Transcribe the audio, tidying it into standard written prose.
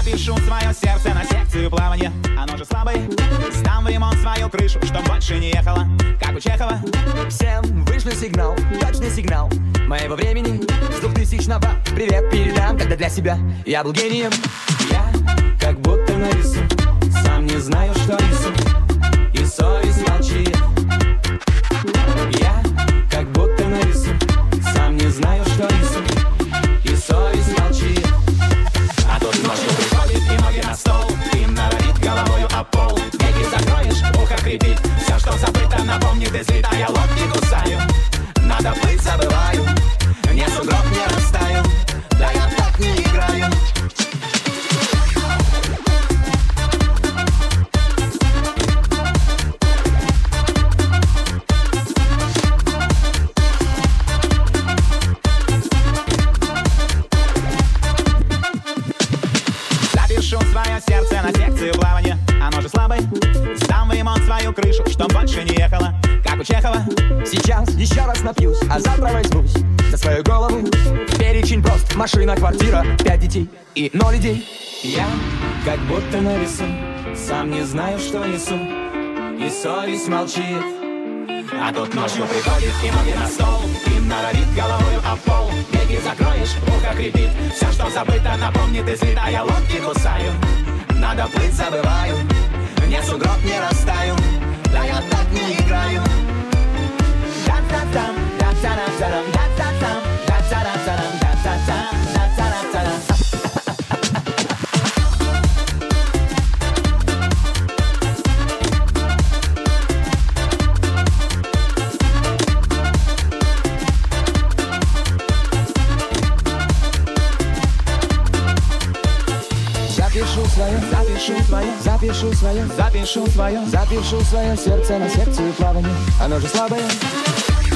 Запишу свое сердце на секцию плавания. Оно же слабое. Сдам в ремонт свою крышу, чтоб больше не ехала, как у Чехова. Всем вышлю сигнал, точный сигнал моего времени с 2000-го. Привет передам, когда для себя я был гением. Я как будто на весу, сам не знаю, что несу, и совесть молчит. Я как будто на весу, сам не знаю, что несу, и совесть молчит. А тут ночью приходит и ноги на стол, и норовит головою о пол. Веки закроешь, ухо крепит, все, что забыто, напомнит и злит. А я лодки кусаю, надо плыть, забываю, не сугроб, не растаю, да я так не играю. Запишу свое сердце на секцию плавания. Оно же слабое. Сдам в ремонт свою крышу, чтоб больше не ехала, как у Чехова. Сейчас еще раз напьюсь, а завтра возьмусь за свою голову. Перечень прост: машина, квартира, 5 детей и 0 идей. Я как будто на весу, сам не знаю, что несу, и совесть молчит. А тут ночью приходит и ноги на стол, и норовит головою о пол. Веки закроешь, ухо крепит, все, что забыто, напомнит и злит. А я лодки кусаю, надо плыть, забываю, не сугроб, не растаю, да я так не играю. Да-да-дам, да-да-дам, да-да-дам, да-да-дам, да-да-дам, да-да-дам. Запишу свое сердце на секцию плавания. Оно же слабое.